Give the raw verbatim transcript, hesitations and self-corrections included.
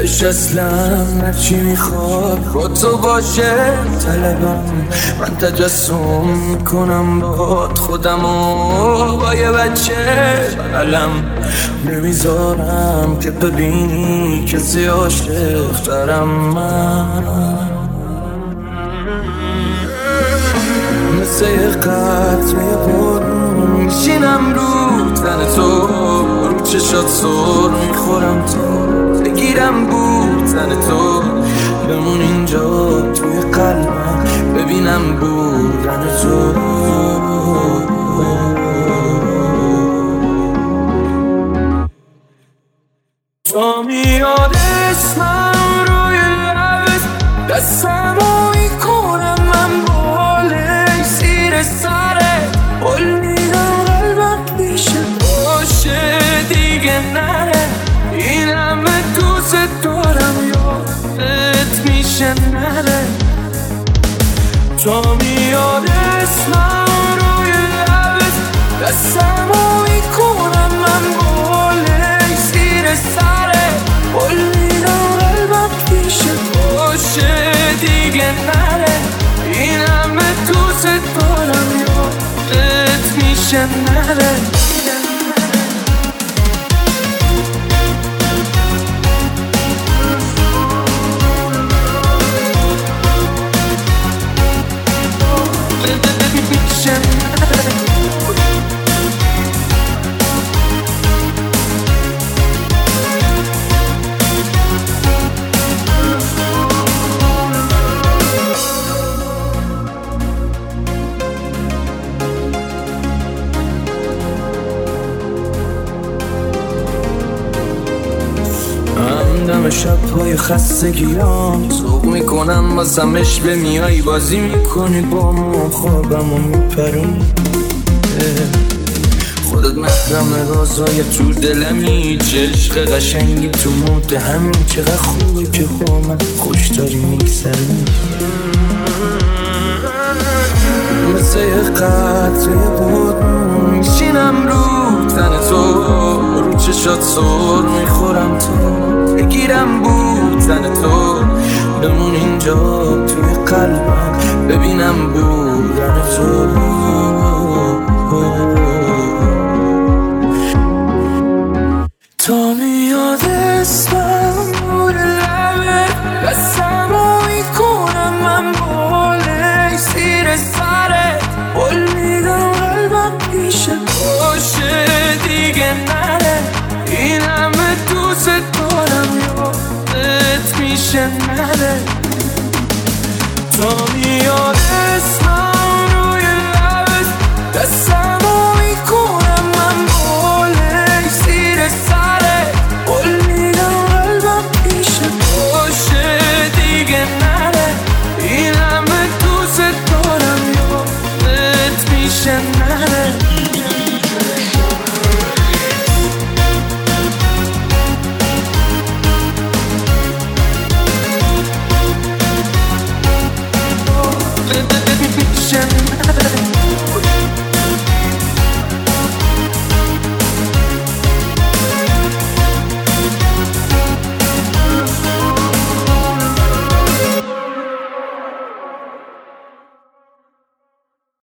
اصلا هرچی میخواد با تو باشه طلبم. من تجسم میکنم باد خودمو با یه بچه بغلم، نمیذارم که ببینی کسی عاشق دارم. من مثل یه قطره بارون میشینم رو تن تو، رو چشات سر میخورم تو، بگیرم بود تن تو، بمون اینجا توی قلبم ببینم بودن تو. تو میاد اسمم روی لبت، دستمو میکنم من بالای زیر سره، قول میدم قلبم میشه باشه دیگه نره، این همه دوست دارم یادت میشه نره. تو میاد اسمم روی لبت، دستمو میکنم من بالای زیر سره، قول میدم قلبم میشه باشه دیگه نره، این همه دوست دارم یادت میشه نره. دم شب پای خستگیام سوق میکنم بازمش به میای، بازی میکنی با ما خوابمو میپرونی، خودت محرم رازای تو دلمی، چه عشق قشنگی تو مود همین، چقدر خوبه که با من خوش داری میگذرونی. مثل یه قطره بارون میشینم رو تن تو، رو چشات سر میخورم تو، بگیرم بود تن تو، بمون اینجا توی قلبم ببینم بودن تو. تا میاد اسمم روی لبت، دستمو میکنم من بالای زیر سره، قول میدم قلبم میشه باشه دیگه نره، این همه دوست دارم یادت میشه نره. تا میاد اسمم روی لبت، دستمو میکنم من بالای زیر سره، قول میدم قلبم میشه باشه دیگه نره، این همه دوست دارم یادت میشه نره.